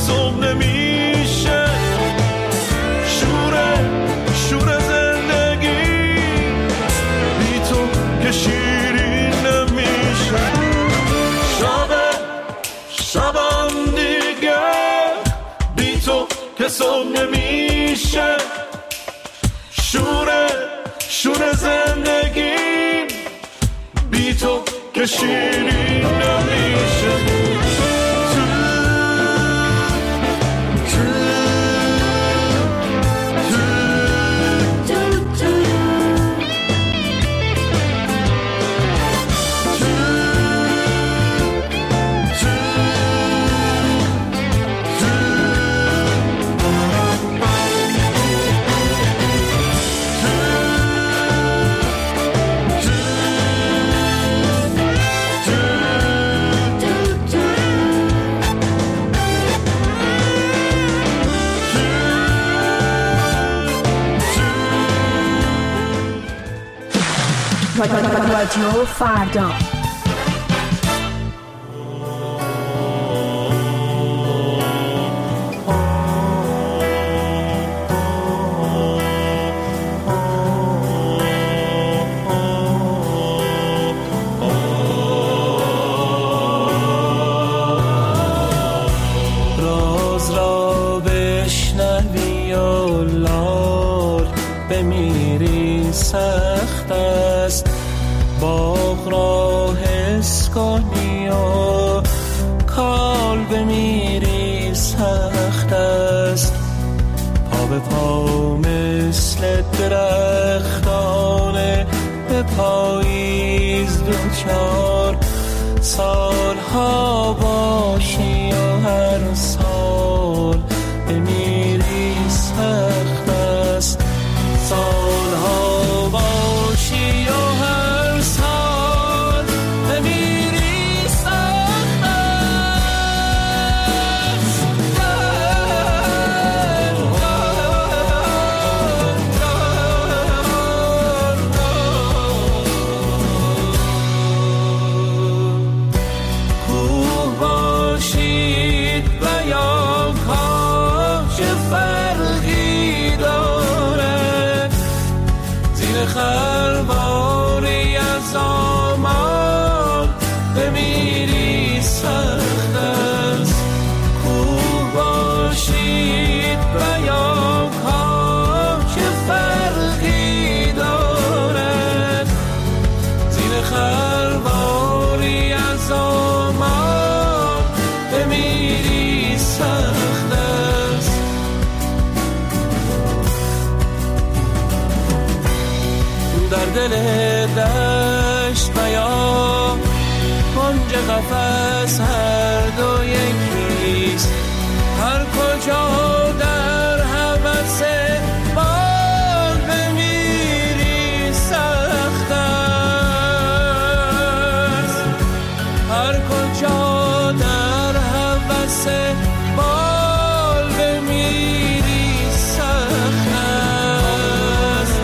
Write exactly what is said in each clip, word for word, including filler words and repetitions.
صبح نمیشه، شوره شوره زندگی بی تو که شیرین نمیشه. شبه شبم دیگه بی تو که صبح نمیشه، شوره شوره زندگی بی تو که شیرین نمیشه. رادیو فردا. راز را بشنوی و لال بمیری سخت است، باغ را حس کنی و کال بمیری سخت است. پا به پا مثل درختان به پاییز دوچار، سالها باشی و هر سال بمیری سخت است. سالها باشی و هر سال بمیری سخت است. کوه باشید و یا کاج فرقی دارد، زیر خرواری از آمال بمیری سخت است. کوه باشید و یا کاج فرقی دارد، زیر خرواری از آمال بمیری سخت است. در دل دشت و یا کنج قفس هر دو یکیست، هر کجا در هوس بال بمیری سخت است. هر کجا در هوس بال بمیری سخت است.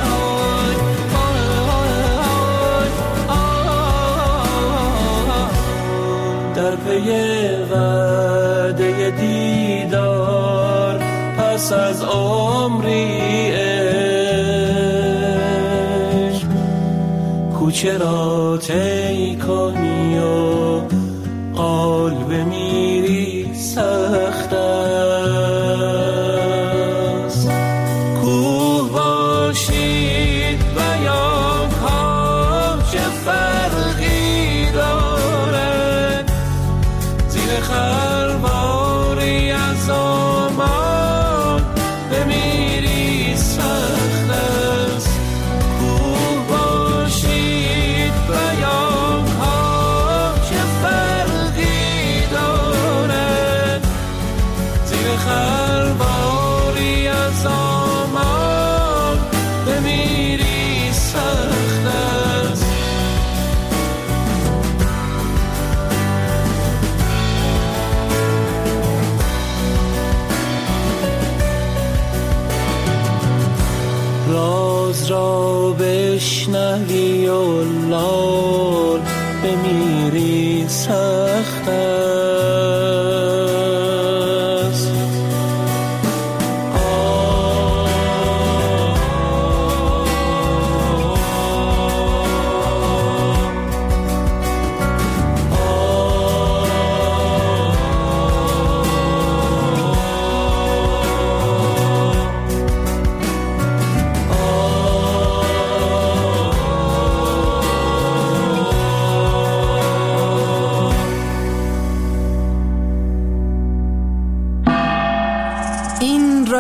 در پی وعده دیدار پس از عمری عشق، کوچه را طی کنی و قال بمیری سخت است. کوه باشید و یا کاج فرقی دارد، زیر خرواری از آمال بمیری سخت است. کوه باشید و یا کاج فرقی دارد، زیر خرواری از آمال بمیری سخت است. راز را بشنوی و لال بمیری سخت است.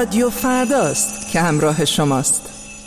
رادیو فرداست که همراه شماست.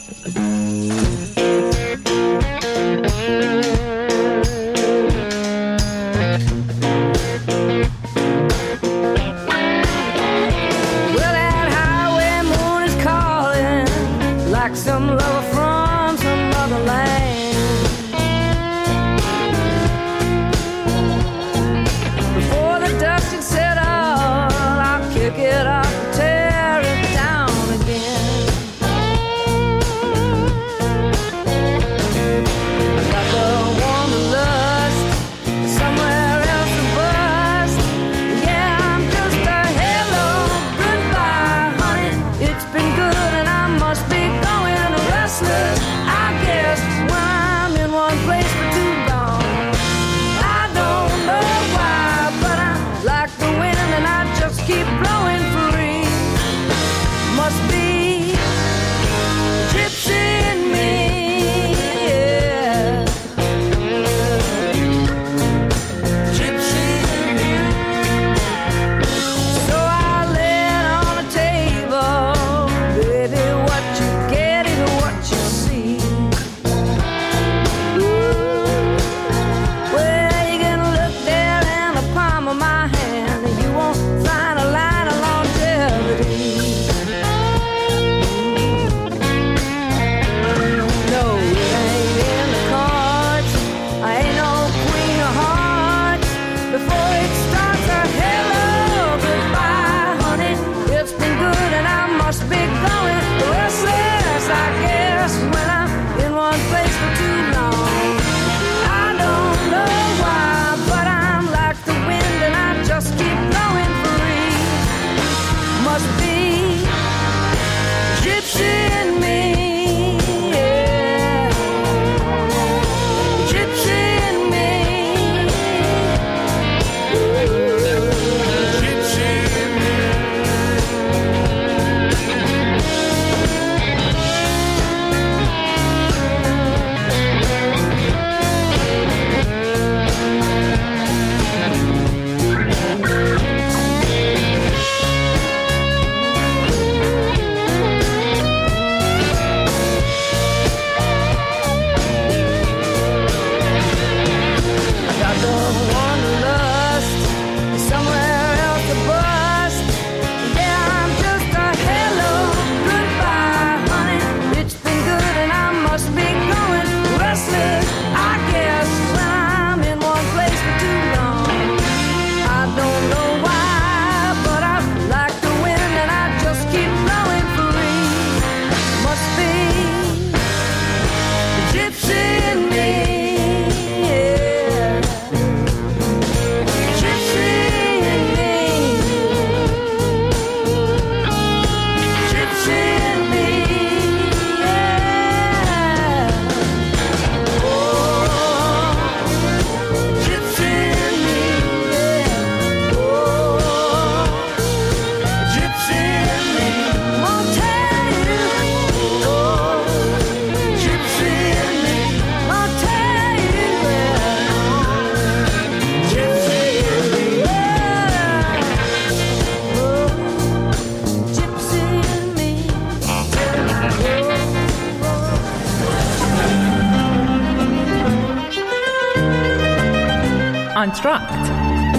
آنتراکت.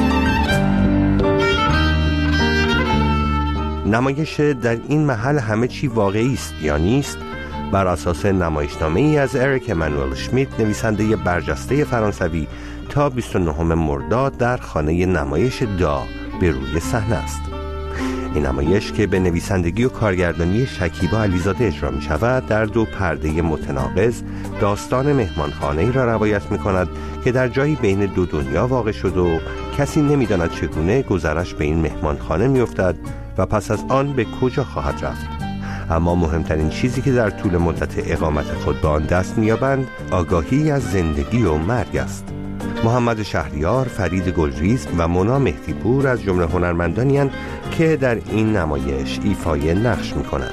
نمایش در این محل همه چی واقعی است یا نیست بر اساس نمایشنامه ای از اریک امانوئل شمیت، نویسنده برجسته فرانسوی، تا بیست و نهم مرداد در خانه نمایش دا به روی صحنه است. این نمایش که به نویسندگی و کارگردانی شکیبا علیزاده اجرا می شود، در دو پرده متناقض داستان مهمانخانه‌ای را روایت می کند که در جایی بین دو دنیا واقع شد و کسی نمی داند چگونه گذرش به این مهمانخانه می افتد و پس از آن به کجا خواهد رفت. اما مهمترین چیزی که در طول مدت اقامت خود به آن دست می یابند آگاهی از زندگی و مرگ است. محمد شهریار، فرید گلریز و مونا مهدی‌پور از جمله هنرمندانی هستند که در این نمایش ایفای نقش می‌کنند.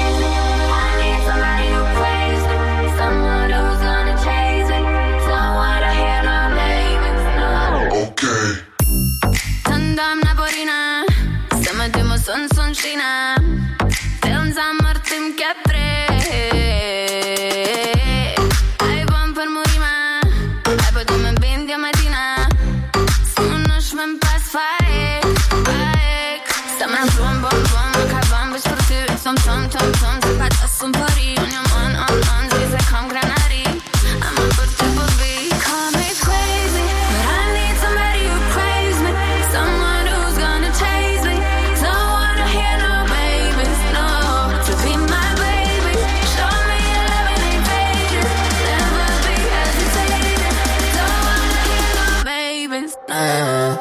Someone who's gonna chase it, someone suncina de un zammartim che tre ai buon per morima ai poi tu me bendi a mattina sunosh men pas faik faik staman bom bom bom kavam bis for tu som tom tom tom pat asum pari on your man on on this I come granari I'm a good to be call me crazy but I need somebody who craves me someone who's gonna chase me don't wanna hear no babies no to be my baby show me your love and ain't faded never be hesitated don't wanna hear no babies no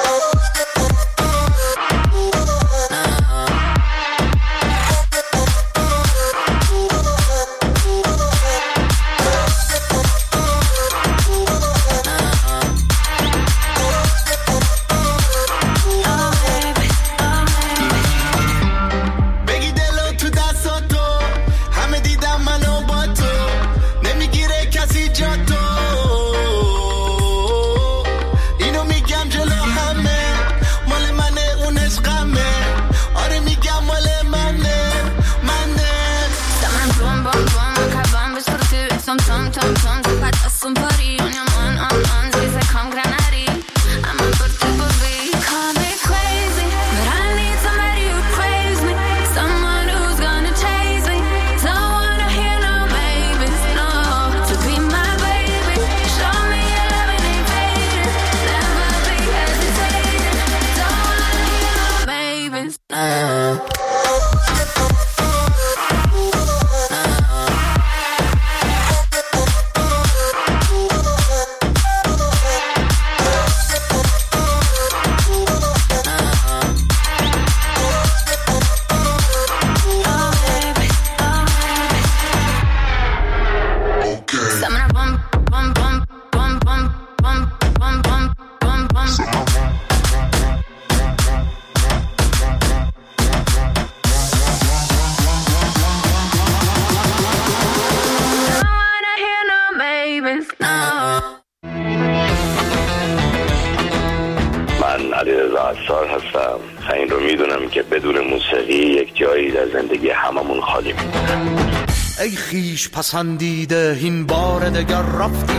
ای خیش پسندیده این بار دگر رفتی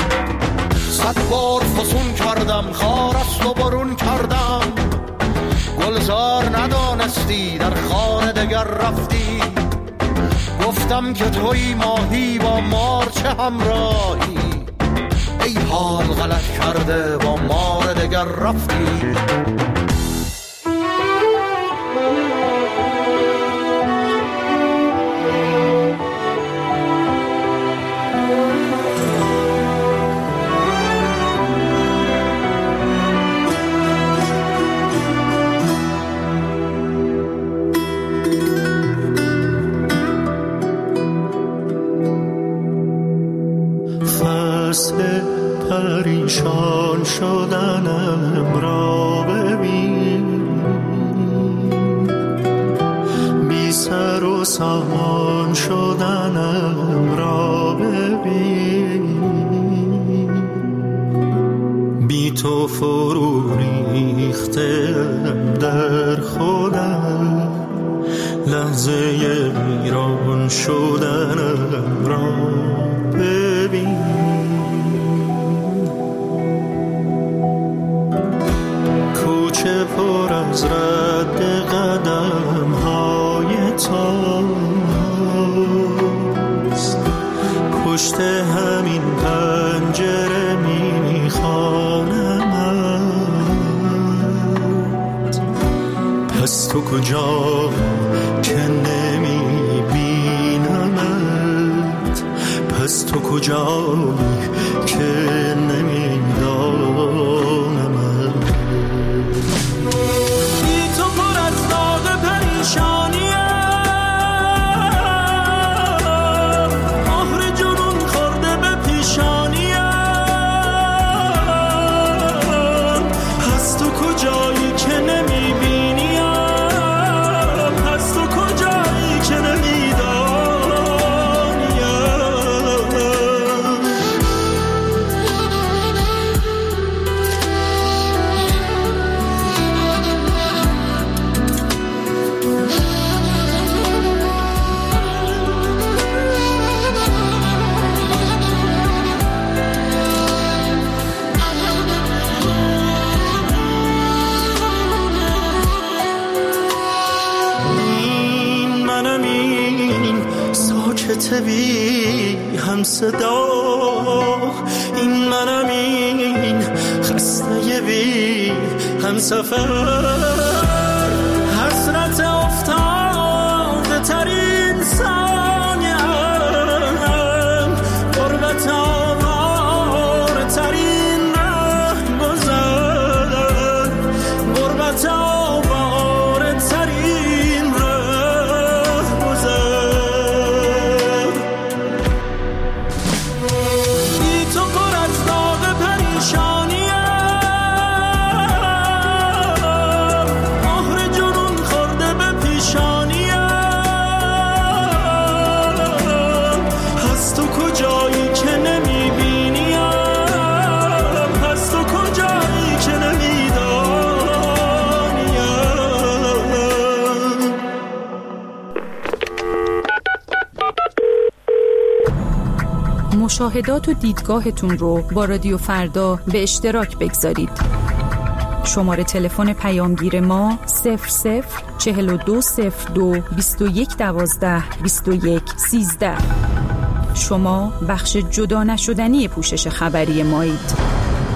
صد بار فسون کردم خار است و برون کردم گلزار ندانستی در خانه دگر رفتی گفتم که توی ماهی با مار چه همراهی ای حال غلط کرده با مار دگر رفتی پریشان شدنم را ببین بی سر و سامان شدنم را ببین بی تو فرو ریختم در خودم لحظه ویران شدنم را ببین کوچه پر از رد قدم های تاست پشت همین پنجره میخوانمت پس تو کجا که نمیبینمت پس تو کجا که نمیدانمت بی تو پر از داغ پریشانیم مهر جنون خورده به پیشانیم پس تو کجایی که نمیبینیم پس تو کجایی که نمیدانیم ساکت بی هم صدا، این منم این خسته بی هم سفر، حسرت افتاده ترین ثانیه، غربت آواره ترین ره گذر، غربت آواره ترین ره گذر. بی تو پر از داغ پریشانیه، مهر جنون خورده به پیشانیه، هست تو کجایی که نمیبینیم، هست تو کجایی که نمیدانیم. مشاهدات و دیدگاهتون رو با رادیو فردا به اشتراک بگذارید. شماره تلفن پیامگیر ما صفر صفر چهل و دو صفر دو بیست و یک دوازده بیست و یک سیزده. شما بخش جدا نشدنی پوشش خبری مایید.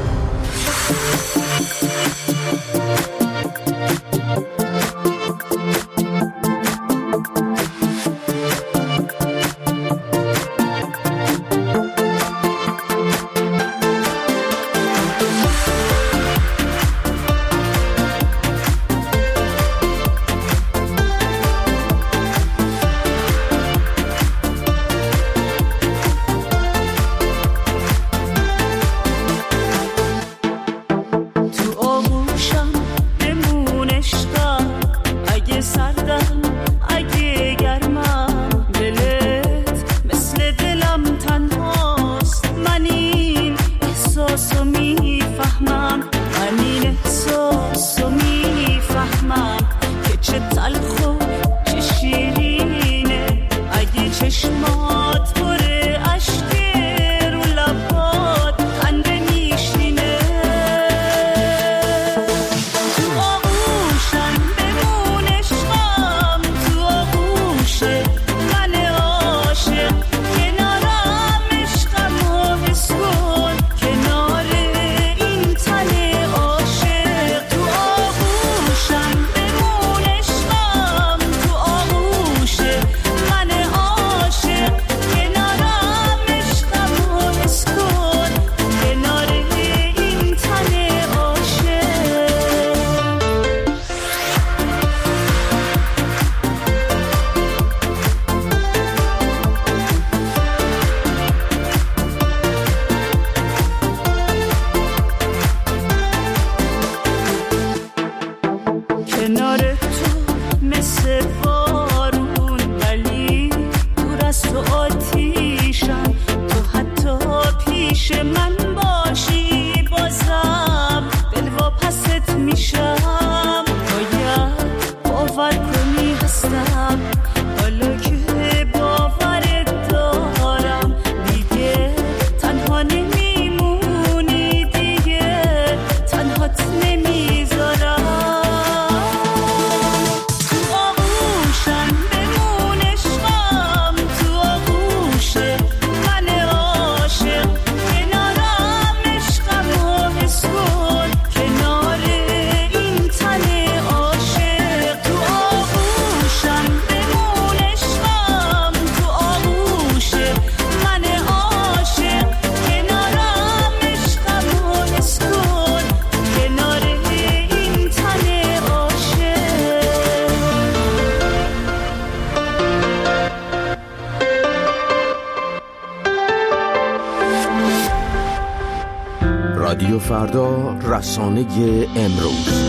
رادیو فردا، رسانه امروز.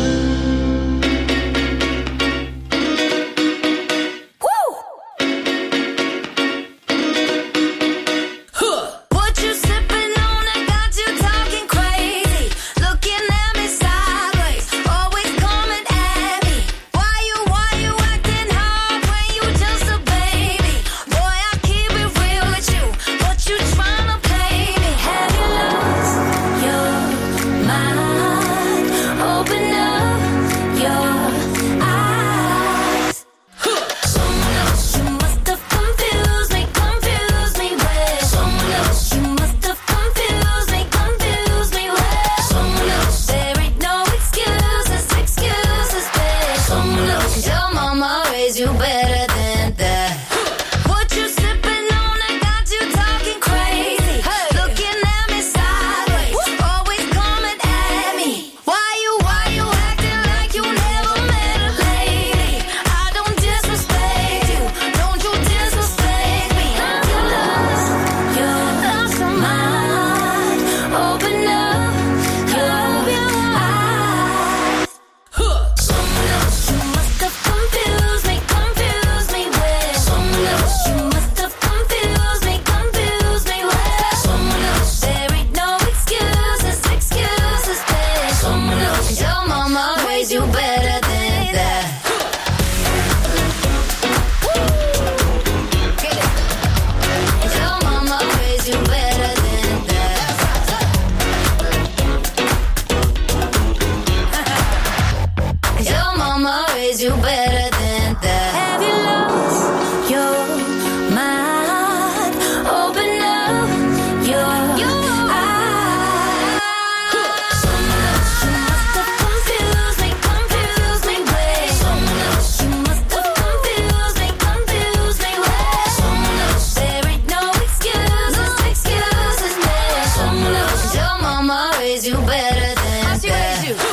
Open up raise you better than that. What you sipping on? I got you talking crazy. Hey. Looking at me sideways. Woo. Always coming at me. Why you, why you acting like you never met a lady? I don't disrespect you. Don't you disrespect me. You lost your lost your mind. Open up your eyes. Huh. Someone else. You must have confused me, confused me with someone else. You must have confused me, confused me with someone else. There ain't no excuses, excuses with someone else. Your mama raised you better than that. Get it. Your mama raised you better than that. Your mama raised you better than that. Have you lost your mind? Open up your eyes. Someone else. You must have confused me, confused me with someone else. You must have confused me, confused me with someone else. There ain't no excuses, excuses with someone else. Your mama raised you better than that. How she raised you?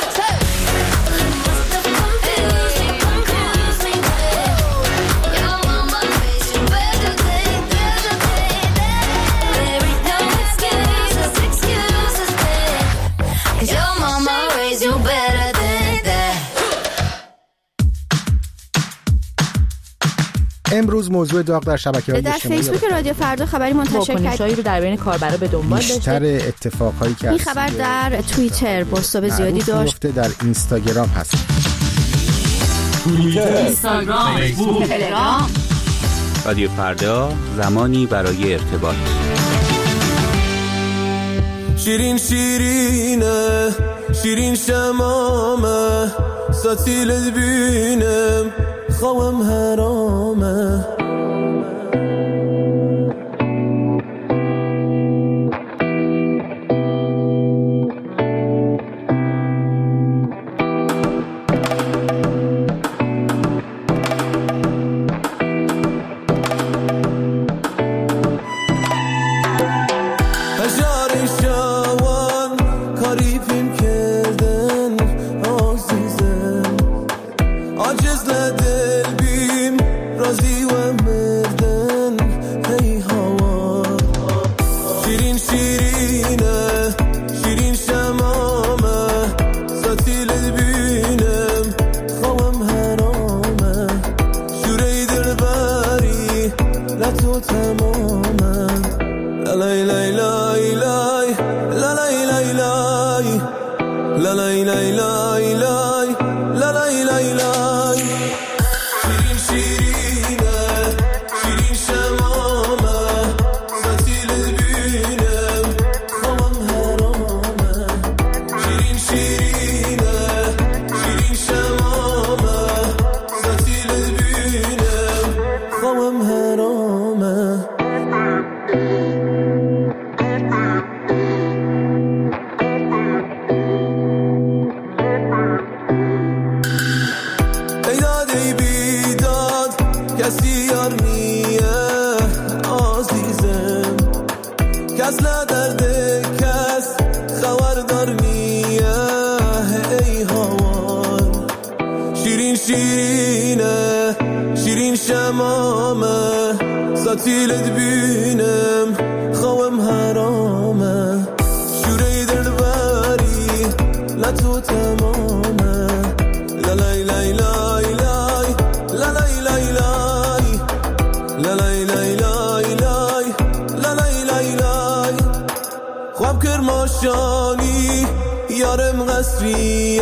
امروز موضوع داغ در شبکه‌های در اجتماعی فیسبوک رادیو فردا خبری منتشر واکنش‌هایی رو در بین کاربرا به دنبال داشته. بیشتر اتفاقهایی که این خبر در توییتر بازتاب زیادی داشت. در اینستاگرام هست. توییتر، اینستاگرام، فیسبوک، تلگرام. رادیو فردا، زمانی برای ارتباط. شیرین شیرینه شیرین شمامه ستیلت بینم خوام حرامه ستیلت بینم خوام حرامه شوره دل بری لطو تمامه لالای لای لای لای لالای لای لای لالای لای لای لای لالای لای لای خواب کرماشانی یارم قصریه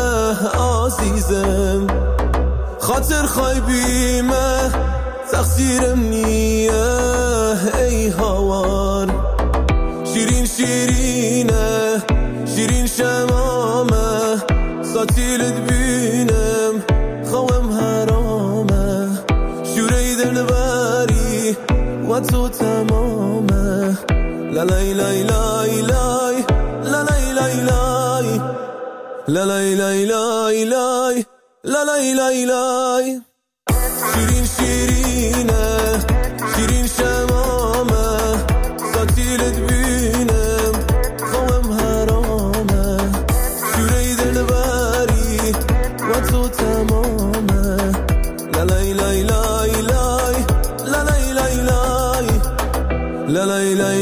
عزیزم خاطر خایبیمه تقصیرم نیه ای هوار شیرین شیرینه شیرین شمامه ستیلت بینم خوام حرامه شوره دل بری و تو تمامه لالای لای لای لای لالای لای لای لالای لای لای لای لالای لای لای شیرین شیرینه شیرین شمامه ساتیلت بینم خوام حرامه شوری دل بری و تو تمامه لالای لای لای لای لای لای لای لای